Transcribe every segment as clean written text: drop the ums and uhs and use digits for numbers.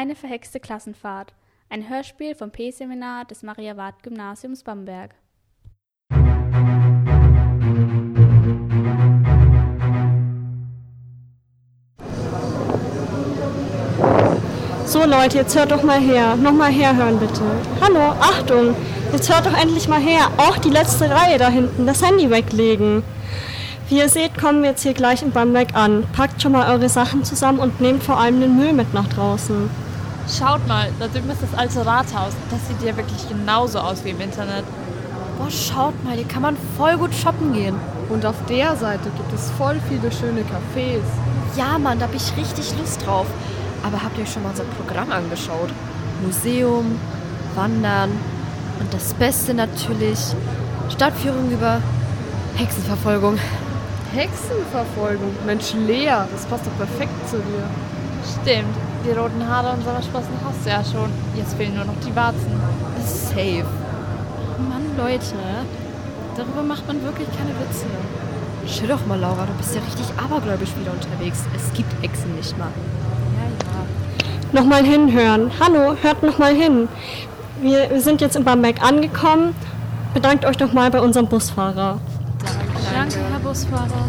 Eine verhexte Klassenfahrt. Ein Hörspiel vom P-Seminar des Maria-Ward-Gymnasiums Bamberg. So Leute, jetzt hört doch mal her. Nochmal herhören bitte. Hallo, Achtung, jetzt hört doch endlich mal her. Auch die letzte Reihe da hinten, das Handy weglegen. Wie ihr seht, kommen wir jetzt hier gleich in Bamberg an. Packt schon mal eure Sachen zusammen und nehmt vor allem den Müll mit nach draußen. Schaut mal, da drüben ist das alte Rathaus. Das sieht ja wirklich genauso aus wie im Internet. Boah, schaut mal, hier kann man voll gut shoppen gehen. Und auf der Seite gibt es voll viele schöne Cafés. Ja, Mann, da hab ich richtig Lust drauf. Aber habt ihr euch schon mal unser Programm angeschaut? Museum, Wandern und das Beste natürlich, Stadtführung über Hexenverfolgung. Hexenverfolgung? Mensch, Lea, das passt doch perfekt zu dir. Stimmt, die roten Haare unserer Sprossen hast du ja schon. Jetzt fehlen nur noch die Warzen. Safe. Mann, Leute, darüber macht man wirklich keine Witze. Chill doch mal, Laura, du bist ja richtig abergläubisch wieder unterwegs. Es gibt Hexen nicht mal. Nochmal hinhören. Hallo, hört nochmal hin. Wir sind jetzt in Bamberg angekommen. Bedankt euch doch mal bei unserem Busfahrer. Danke, Herr Busfahrer.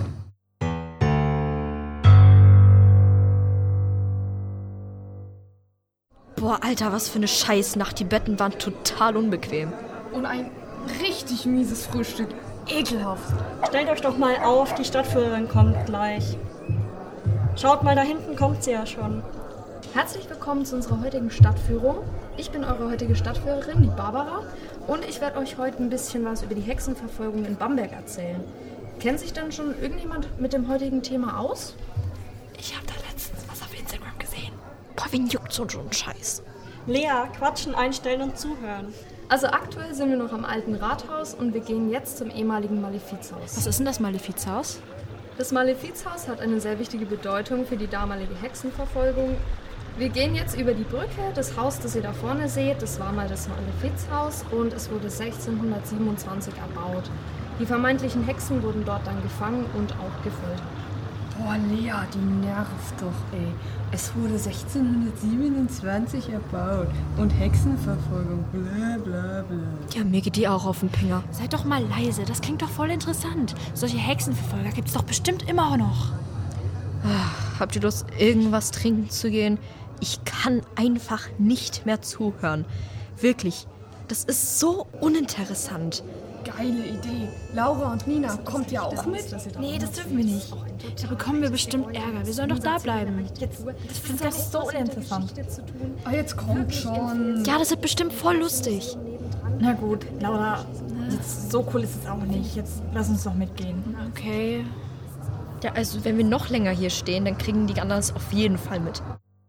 Boah, Alter, was für eine Scheißnacht. Die Betten waren total unbequem. Und ein richtig mieses Frühstück. Ekelhaft. Stellt euch doch mal auf, die Stadtführerin kommt gleich. Schaut mal, da hinten kommt sie ja schon. Herzlich willkommen zu unserer heutigen Stadtführung. Ich bin eure heutige Stadtführerin, die Barbara, und ich werde euch heute ein bisschen was über die Hexenverfolgung in Bamberg erzählen. Kennt sich denn schon irgendjemand mit dem heutigen Thema aus? Ich habe da letztens was auf Instagram gesehen. Boah, wen juckt so ein Scheiß? Lea, quatschen, einstellen und zuhören. Also aktuell sind wir noch am alten Rathaus und wir gehen jetzt zum ehemaligen Malefizhaus. Was ist denn das Malefizhaus? Das Malefizhaus hat eine sehr wichtige Bedeutung für die damalige Hexenverfolgung. Wir gehen jetzt über die Brücke. Das Haus, das ihr da vorne seht, das war mal das Malefizhaus und es wurde 1627 erbaut. Die vermeintlichen Hexen wurden dort dann gefangen und auch gefoltert. Boah, Lea, die nervt doch, ey. Es wurde 1627 erbaut und Hexenverfolgung, bla bla bla. Ja, mir geht die auch auf den Pinger. Seid doch mal leise, das klingt doch voll interessant. Solche Hexenverfolger gibt's doch bestimmt immer noch. Habt ihr Lust, irgendwas trinken zu gehen? Ich kann einfach nicht mehr zuhören. Wirklich, das ist so uninteressant. Geile Idee. Laura und Nina, kommt ihr auch mit? Nee, das dürfen wir nicht. Da bekommen wir bestimmt Ärger. Wir sollen doch da bleiben. Das finde ich so uninteressant. Ah, jetzt kommt schon. Ja, das wird bestimmt voll lustig. Na gut, Laura, jetzt so cool ist es auch nicht. Jetzt lass uns doch mitgehen. Okay. Ja, also wenn wir noch länger hier stehen, dann kriegen die anderen es auf jeden Fall mit.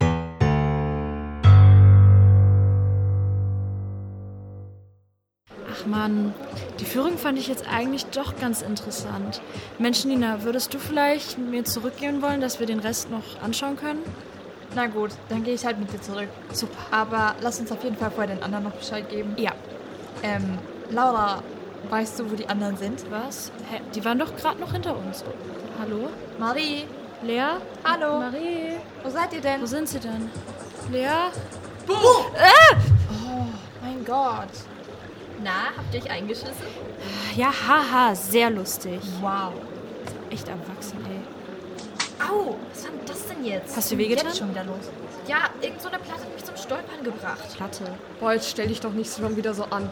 Ach Mann, die Führung fand ich jetzt eigentlich doch ganz interessant. Mensch, Nina, würdest du vielleicht mit mir zurückgehen wollen, dass wir den Rest noch anschauen können? Na gut, dann gehe ich halt mit dir zurück. Super. Aber lass uns auf jeden Fall vorher den anderen noch Bescheid geben. Ja. Laura, weißt du, wo die anderen sind? Was? Hä? Die waren doch gerade noch hinter uns. Hallo? Marie? Lea? Hallo? Marie? Wo seid ihr denn? Wo sind sie denn? Lea? Oh, mein Gott. Na, habt ihr euch eingeschissen? Ja, haha, sehr lustig. Wow. Echt erwachsen, ey. Au, was war denn das denn jetzt? Hast du wehgetan? Jetzt schon wieder los. Ja, irgend so eine Platte hat mich zum Stolpern gebracht. Platte. Boah, jetzt stell dich doch nicht schon wieder so an.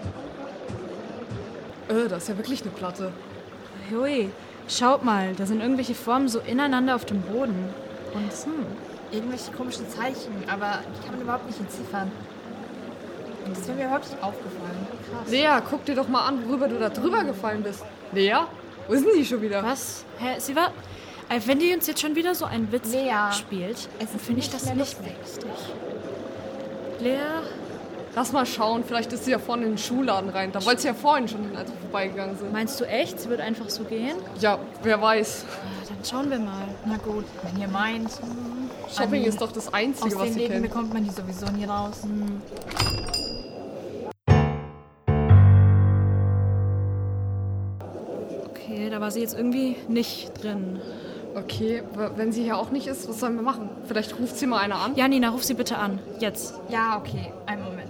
Das ist ja wirklich eine Platte. Hui, schaut mal, da sind irgendwelche Formen so ineinander auf dem Boden. Und irgendwelche komischen Zeichen, aber die kann man überhaupt nicht entziffern. Und das wäre mir überhaupt nicht aufgefallen. Krass. Lea, guck dir doch mal an, worüber du da drüber gefallen bist. Lea? Wo ist denn die schon wieder? Was? Hä, sie war... Wenn die uns jetzt schon wieder so einen Witz Lea, spielt, es ist finde ich nicht das mehr nicht lustig. lustig. Lea? Lass mal schauen, vielleicht ist sie ja vorne in den Schuhladen rein. Da wollte sie ja vorhin schon hin, als wir vorbeigegangen sind. Meinst du echt? Sie wird einfach so gehen? Ja, wer weiß. Dann schauen wir mal. Na gut, wenn ihr meint. Shopping ist doch das Einzige, Aus was den sie Läden kennt. bekommt man die sowieso nie raus. Okay, da war sie jetzt irgendwie nicht drin. Okay, wenn sie hier auch nicht ist, was sollen wir machen? Vielleicht ruft sie mal einer an? Ja, Nina, ruf sie bitte an. Jetzt. Ja, okay. Einen Moment.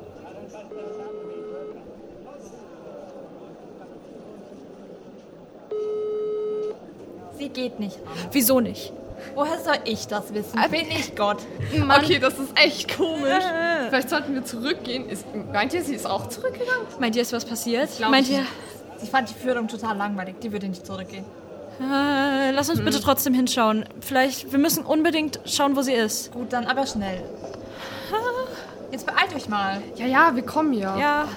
Sie geht nicht an. Wieso nicht? Woher soll ich das wissen? Bin ich Gott. Okay, das ist echt komisch. Vielleicht sollten wir zurückgehen. Meint ihr, sie ist auch zurückgegangen? Meint ihr, ist was passiert? Glaub Meint ich ihr... nicht. Sie fand die Führung total langweilig. Die würde nicht zurückgehen. Lass uns bitte trotzdem hinschauen. Vielleicht, wir müssen unbedingt schauen, wo sie ist. Gut, dann aber schnell. Jetzt beeilt euch mal. Ja, wir kommen ja. Ja.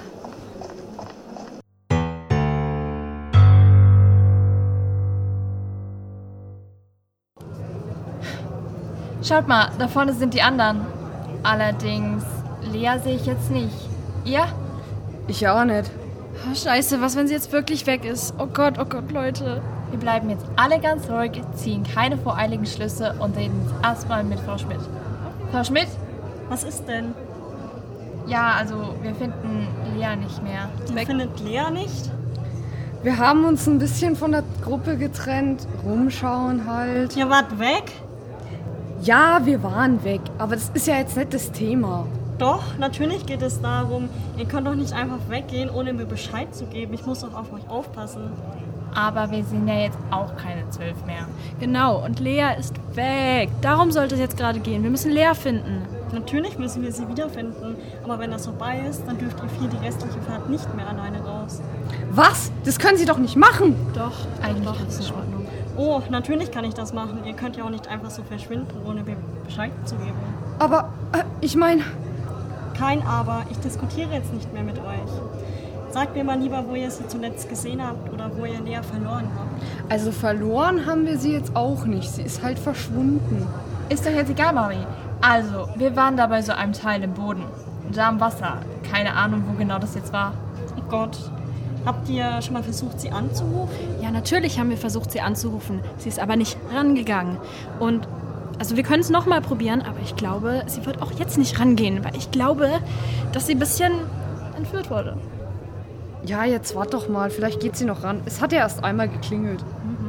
Schaut mal, da vorne sind die anderen. Allerdings, Lea sehe ich jetzt nicht. Ihr? Ich auch nicht. Oh, Scheiße, was, wenn sie jetzt wirklich weg ist? Oh Gott, Leute. Wir bleiben jetzt alle ganz ruhig, ziehen keine voreiligen Schlüsse und reden jetzt erstmal mit Frau Schmidt. Frau Schmidt? Was ist denn? Ja, also wir finden Lea nicht mehr. Die findet Lea nicht? Wir haben uns ein bisschen von der Gruppe getrennt. Rumschauen halt. Ihr wart weg? Ja, wir waren weg. Aber das ist ja jetzt nicht das Thema. Doch, natürlich geht es darum. Ihr könnt doch nicht einfach weggehen, ohne mir Bescheid zu geben. Ich muss doch auf euch aufpassen. Aber wir sind ja jetzt auch keine 12 mehr. Genau, und Lea ist weg. Darum sollte es jetzt gerade gehen. Wir müssen Lea finden. Natürlich müssen wir sie wiederfinden. Aber wenn das vorbei ist, dann dürft ihr 4 die restliche Fahrt nicht mehr alleine raus. Was? Das können Sie doch nicht machen. Doch, Eigentlich ist es in Ordnung. Oh, natürlich kann ich das machen. Ihr könnt ja auch nicht einfach so verschwinden, ohne mir Bescheid zu geben. Aber, ich meine... Kein Aber. Ich diskutiere jetzt nicht mehr mit euch. Sagt mir mal lieber, wo ihr sie zuletzt gesehen habt oder wo ihr Lea verloren habt. Also verloren haben wir sie jetzt auch nicht. Sie ist halt verschwunden. Ist doch jetzt egal, Mari. Also, wir waren da bei so einem Teil im Boden. Da am Wasser. Keine Ahnung, wo genau das jetzt war. Oh Gott. Habt ihr schon mal versucht, sie anzurufen? Ja, natürlich haben wir versucht, sie anzurufen. Sie ist aber nicht rangegangen. Und also wir können es nochmal probieren, aber ich glaube, sie wird auch jetzt nicht rangehen, weil ich glaube, dass sie ein bisschen entführt wurde. Ja, jetzt wart doch mal. Vielleicht geht sie noch ran. Es hat ja erst einmal geklingelt.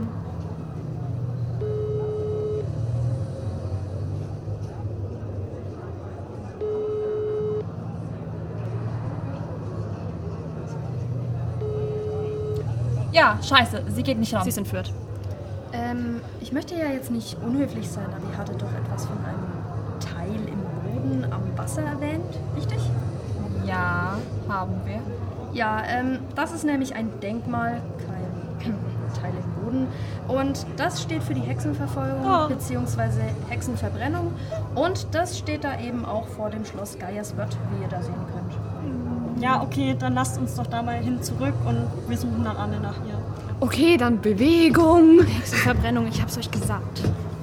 Ja, scheiße, sie geht nicht ran. Sie ist entführt. Ich möchte ja jetzt nicht unhöflich sein, aber ihr hattet doch etwas von einem Teil im Boden am Wasser erwähnt, richtig? Ja, haben wir. Ja, das ist nämlich ein Denkmal, kein Teil im Boden. Und das steht für die Hexenverfolgung bzw. Hexenverbrennung. Und das steht da eben auch vor dem Schloss Geierswörth, wie ihr da sehen könnt. Ja, okay, dann lasst uns doch da mal hin zurück und wir suchen dann alle nach ihr. Okay, dann Bewegung. Hexenverbrennung, ich hab's euch gesagt.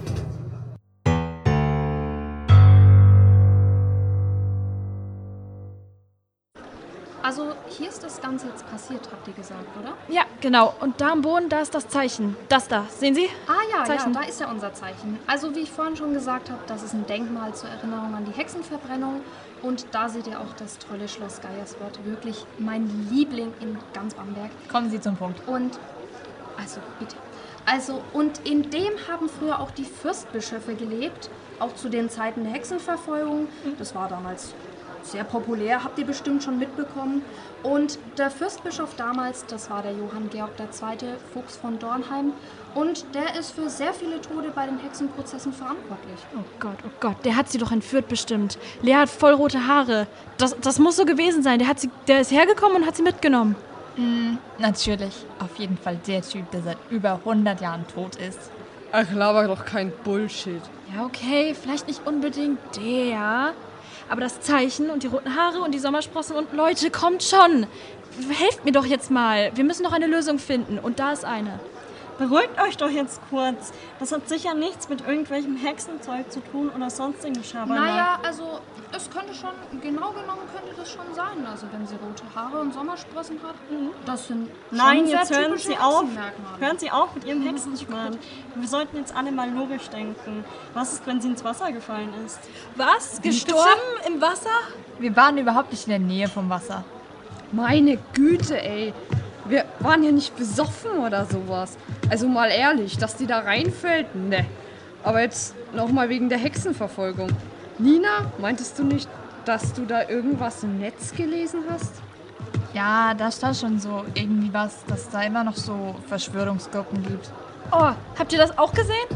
Also, hier ist das Ganze jetzt passiert, habt ihr gesagt, oder? Ja, genau. Und da am Boden, da ist das Zeichen. Das da. Sehen Sie? Ah Zeichen. ja, da ist ja unser Zeichen. Also, wie ich vorhin schon gesagt habe, das ist ein Denkmal zur Erinnerung an die Hexenverbrennung. Und da seht ihr auch das tolle Schloss Geierswörth. Wirklich mein Liebling in ganz Bamberg. Kommen Sie zum Punkt. Und, also bitte. Und in dem haben früher auch die Fürstbischöfe gelebt, auch zu den Zeiten der Hexenverfolgung. Das war damals sehr populär, habt ihr bestimmt schon mitbekommen. Und der Fürstbischof damals, das war der Johann Georg II. Fuchs von Dornheim. Und der ist für sehr viele Tode bei den Hexenprozessen verantwortlich. Oh Gott, der hat sie doch entführt bestimmt. Lea hat voll rote Haare. Das muss so gewesen sein. Der ist hergekommen und hat sie mitgenommen. Natürlich. Auf jeden Fall der Typ, der seit über 100 Jahren tot ist. Ach, laber doch kein Bullshit. Ja, okay, vielleicht nicht unbedingt der. Aber das Zeichen und die roten Haare und die Sommersprossen und Leute, kommt schon. Helft mir doch jetzt mal. Wir müssen noch eine Lösung finden. Und da ist eine. Beruhigt euch doch jetzt kurz. Das hat sicher nichts mit irgendwelchem Hexenzeug zu tun oder sonstigem Schabernack. Naja, also es könnte schon, genau genommen könnte das schon sein. Also wenn sie rote Haare und Sommersprossen hat, das sind Nein, schon sehr jetzt hören typische Sie auf. Hexenmerkmale. Hören Sie auf mit Ihrem Hexenschmarrn. Wir sollten jetzt alle mal logisch denken. Was ist, wenn sie ins Wasser gefallen ist? Was? Gestorben im Wasser? Wir waren überhaupt nicht in der Nähe vom Wasser. Meine Güte, ey. Wir waren ja nicht besoffen oder sowas. Also mal ehrlich, dass die da reinfällt, ne. Aber jetzt nochmal wegen der Hexenverfolgung. Nina, meintest du nicht, dass du da irgendwas im Netz gelesen hast? Ja, da stand schon so irgendwie was, dass es da immer noch so Verschwörungsgruppen gibt. Oh, habt ihr das auch gesehen?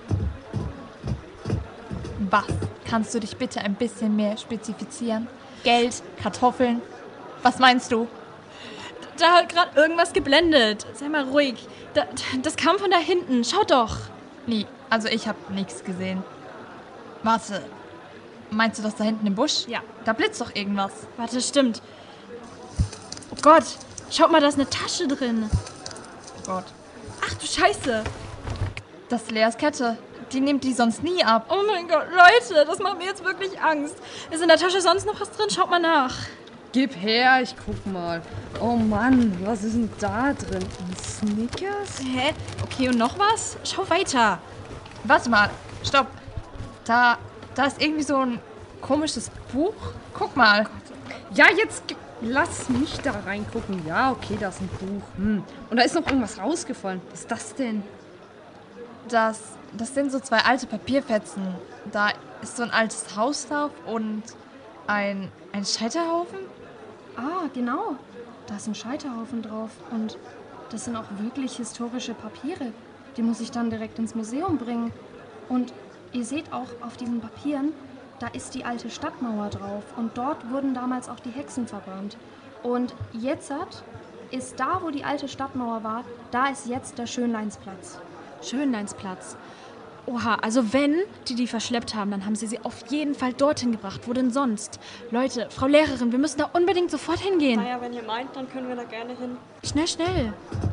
Was? Kannst du dich bitte ein bisschen mehr spezifizieren? Geld, Kartoffeln? Was meinst du? Da hat gerade irgendwas geblendet. Sei mal ruhig. Das kam von da hinten. Schaut doch. Nee, also ich habe nichts gesehen. Warte, meinst du das da hinten im Busch? Ja. Da blitzt doch irgendwas. Warte, stimmt. Oh Gott, schaut mal, da ist eine Tasche drin. Oh Gott. Ach du Scheiße. Das ist Leas Kette. Die nimmt die sonst nie ab. Oh mein Gott, Leute, das macht mir jetzt wirklich Angst. Ist in der Tasche sonst noch was drin? Schaut mal nach. Gib her, ich guck mal. Oh Mann, was ist denn da drin? Ein Snickers? Hä? Okay, und noch was? Schau weiter. Warte mal, stopp. Da ist irgendwie so ein komisches Buch. Guck mal. Ja, jetzt lass mich da reingucken. Ja, okay, da ist ein Buch. Und da ist noch irgendwas rausgefallen. Was ist das denn? Das sind so 2 alte Papierfetzen. Da ist so ein altes Haus drauf und ein Scheiterhaufen. Ah, genau. Da ist ein Scheiterhaufen drauf. Und das sind auch wirklich historische Papiere. Die muss ich dann direkt ins Museum bringen. Und ihr seht auch auf diesen Papieren, da ist die alte Stadtmauer drauf. Und dort wurden damals auch die Hexen verbrannt. Und jetzt ist da, wo die alte Stadtmauer war, da ist jetzt der Schönleinsplatz. Schönleinsplatz. Oha, also wenn die verschleppt haben, dann haben sie auf jeden Fall dorthin gebracht. Wo denn sonst? Leute, Frau Lehrerin, wir müssen da unbedingt sofort hingehen. Naja, wenn ihr meint, dann können wir da gerne hin. Schnell, schnell.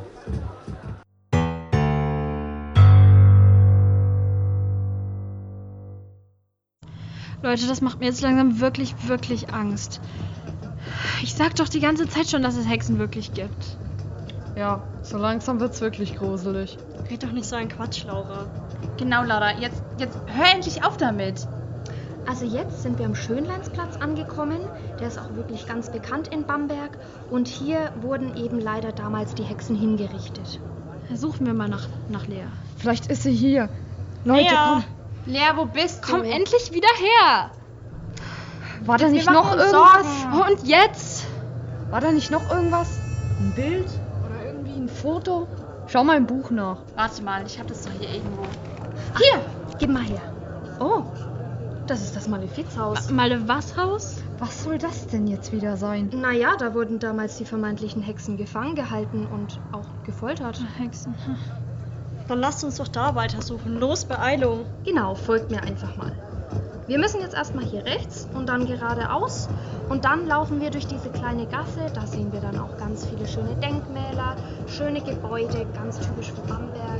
Leute, das macht mir jetzt langsam wirklich, wirklich Angst. Ich sag doch die ganze Zeit schon, dass es Hexen wirklich gibt. Ja, so langsam wird's wirklich gruselig. Red doch nicht so ein Quatsch, Laura. Genau, Laura. Jetzt hör endlich auf damit. Also jetzt sind wir am Schönleinsplatz angekommen. Der ist auch wirklich ganz bekannt in Bamberg. Und hier wurden eben leider damals die Hexen hingerichtet. Suchen wir mal nach Lea. Vielleicht ist sie hier. Leute, Lea. komm. Lea, wo bist du? Komm endlich wieder her. War da nicht machen noch uns irgendwas? Sorgen. Oh, und jetzt? War da nicht noch irgendwas? Ein Bild? Oder irgendwie ein Foto? Schau mal im Buch nach. Warte mal, ich hab das doch hier irgendwo. Hier, gib mal her. Oh, das ist das Malefizhaus. Male was Haus? Was soll das denn jetzt wieder sein? Naja, da wurden damals die vermeintlichen Hexen gefangen gehalten und auch gefoltert. Hexen. Dann lasst uns doch da weitersuchen. Los, Beeilung. Genau, folgt mir einfach mal. Wir müssen jetzt erstmal hier rechts und dann geradeaus und dann laufen wir durch diese kleine Gasse. Da sehen wir dann auch ganz viele schöne Denkmäler, schöne Gebäude, ganz typisch für Bamberg.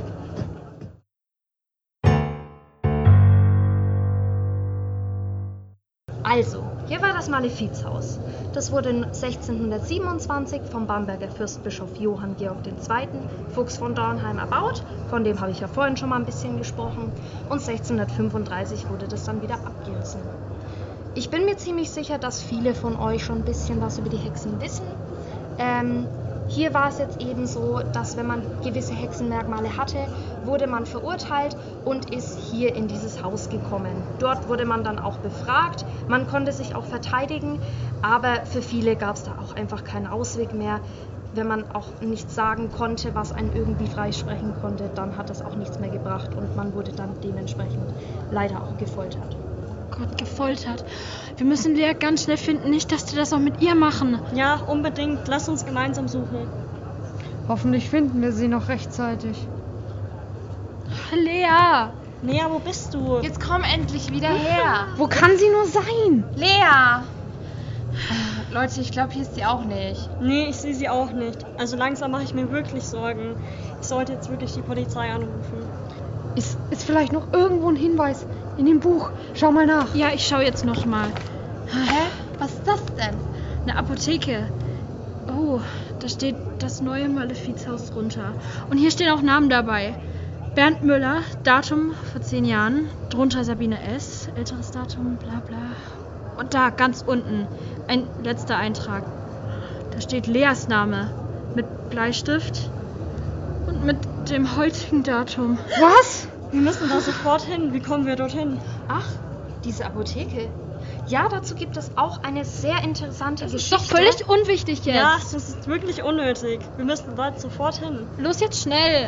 Also, hier war das Malefizhaus. Das wurde 1627 vom Bamberger Fürstbischof Johann Georg II. Fuchs von Dornheim erbaut. Von dem habe ich ja vorhin schon mal ein bisschen gesprochen. Und 1635 wurde das dann wieder abgerissen. Ich bin mir ziemlich sicher, dass viele von euch schon ein bisschen was über die Hexen wissen. Hier war es jetzt eben so, dass wenn man gewisse Hexenmerkmale hatte, wurde man verurteilt und ist hier in dieses Haus gekommen. Dort wurde man dann auch befragt, man konnte sich auch verteidigen, aber für viele gab es da auch einfach keinen Ausweg mehr. Wenn man auch nichts sagen konnte, was einen irgendwie freisprechen konnte, dann hat das auch nichts mehr gebracht und man wurde dann dementsprechend leider auch gefoltert. Gott, gefoltert. Wir müssen Lea ganz schnell finden, nicht, dass die das auch mit ihr machen. Ja, unbedingt. Lass uns gemeinsam suchen. Hoffentlich finden wir sie noch rechtzeitig. Lea! Lea, wo bist du? Jetzt komm endlich wieder her. Wo kann sie nur sein? Lea! Leute, ich glaube, hier ist sie auch nicht. Nee, ich sehe sie auch nicht. Also langsam mache ich mir wirklich Sorgen. Ich sollte jetzt wirklich die Polizei anrufen. Ist vielleicht noch irgendwo ein Hinweis in dem Buch? Schau mal nach. Ja, ich schau jetzt noch mal. Hä? Was ist das denn? Eine Apotheke. Oh, da steht das neue Malefizhaus drunter. Und hier stehen auch Namen dabei. Bernd Müller, Datum vor 10 Jahren. Drunter Sabine S., älteres Datum, bla bla. Und da ganz unten ein letzter Eintrag. Da steht Leas Name mit Bleistift und mit dem heutigen Datum. Was? Wir müssen da sofort hin. Wie kommen wir dorthin? Ach, diese Apotheke. Ja, dazu gibt es auch eine sehr interessante Geschichte. Ist doch völlig unwichtig jetzt. Ja, das ist wirklich unnötig. Wir müssen da sofort hin. Los jetzt schnell.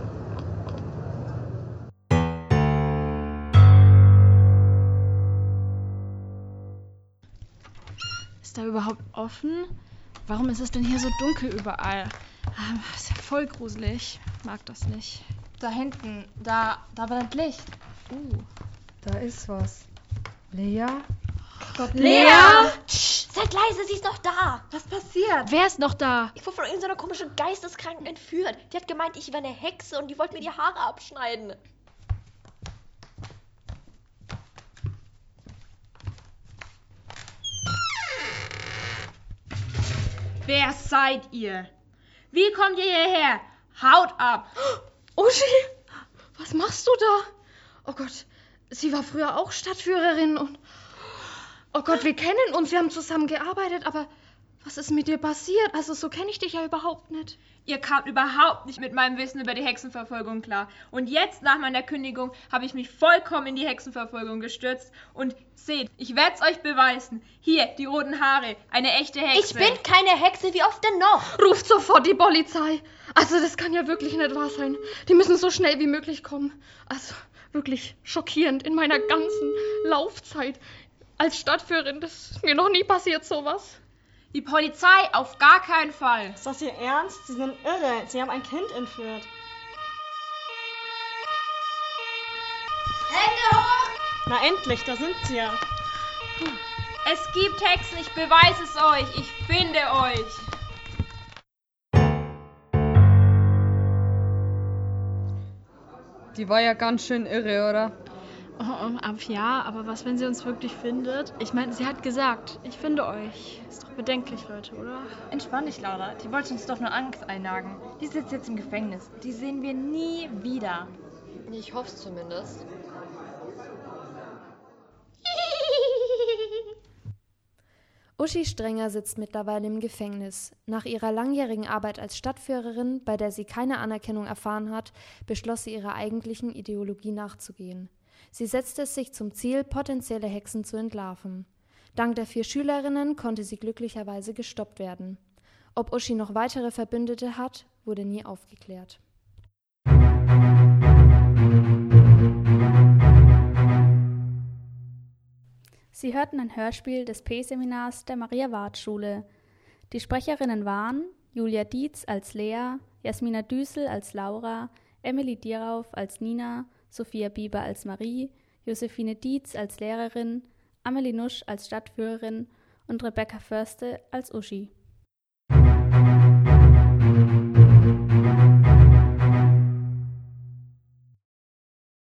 Ist da überhaupt offen? Warum ist es denn hier so dunkel überall? Ist ja voll gruselig. Mag das nicht. Da hinten, da brennt Licht. Da ist was. Lea? Lea! Seid leise, sie ist noch da. Was passiert? Wer ist noch da? Ich wurde von irgendeiner komischen Geisteskranken entführt. Die hat gemeint, ich wäre eine Hexe und die wollte mir die Haare abschneiden. Wer seid ihr? Wie kommt ihr hierher? Haut ab! Uschi, was machst du da? Oh Gott, sie war früher auch Stadtführerin und... Oh Gott, wir kennen uns, wir haben zusammen gearbeitet, aber was ist mit dir passiert? Also so kenne ich dich ja überhaupt nicht. Ihr kamt überhaupt nicht mit meinem Wissen über die Hexenverfolgung klar. Und jetzt, nach meiner Kündigung, habe ich mich vollkommen in die Hexenverfolgung gestürzt. Und seht, ich werde es euch beweisen. Hier, die roten Haare, eine echte Hexe. Ich bin keine Hexe, wie oft denn noch? Ruft sofort die Polizei. Also das kann ja wirklich nicht wahr sein. Die müssen so schnell wie möglich kommen. Also wirklich schockierend in meiner ganzen Laufzeit als Stadtführerin. Das ist mir noch nie passiert, sowas. Die Polizei auf gar keinen Fall. Ist das Ihr Ernst? Sie sind irre. Sie haben ein Kind entführt. Hände hoch! Na endlich, da sind sie ja. Es gibt Hexen, ich beweise es euch. Ich finde euch. Die war ja ganz schön irre, oder? Ja, aber was, wenn sie uns wirklich findet? Ich meine, sie hat gesagt, ich finde euch. Ist doch bedenklich, Leute, oder? Entspann dich, Laura. Die wollte uns doch nur Angst einjagen. Die sitzt jetzt im Gefängnis. Die sehen wir nie wieder. Ich hoffe es zumindest. Uschi Strenger sitzt mittlerweile im Gefängnis. Nach ihrer langjährigen Arbeit als Stadtführerin, bei der sie keine Anerkennung erfahren hat, beschloss sie ihrer eigentlichen Ideologie nachzugehen. Sie setzte es sich zum Ziel, potenzielle Hexen zu entlarven. Dank der 4 Schülerinnen konnte sie glücklicherweise gestoppt werden. Ob Uschi noch weitere Verbündete hat, wurde nie aufgeklärt. Sie hörten ein Hörspiel des P-Seminars der Maria-Ward-Schule. Die Sprecherinnen waren Julia Dietz als Lea, Jasmina Düssel als Laura, Emily Dierauf als Nina, Sophia Bieber als Marie, Josephine Dietz als Lehrerin, Amelie Nusch als Stadtführerin und Rebecca Förste als Uschi.